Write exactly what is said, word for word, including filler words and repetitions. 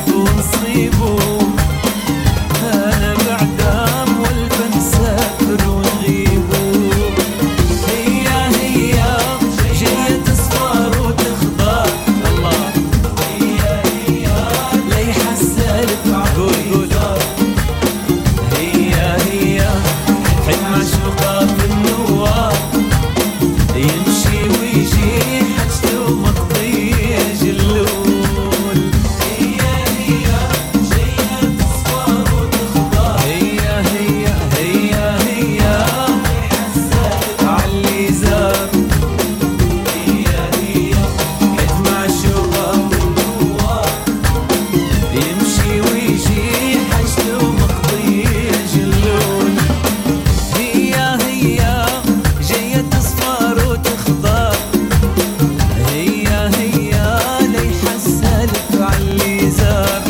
ونصيبه. أنا بعدام والفا نسافر ونغيبه. هي هي جاية تصفر وتخضر الله. هي هي ليحة السالف عقول. هي هي حد معشوقة في النوار. يمشي ويجي حجته مقضية جلول. هي هي جاية تصفر وتخضر. هي هي هي هي ليحة السالف عاللي زار. هي هي حد معشوقة في النوار. يمشي ويجي حجته مقضية جلول. هي هي جاية تصفر وتخضر. هي هي ليحة السالف عاللي زار.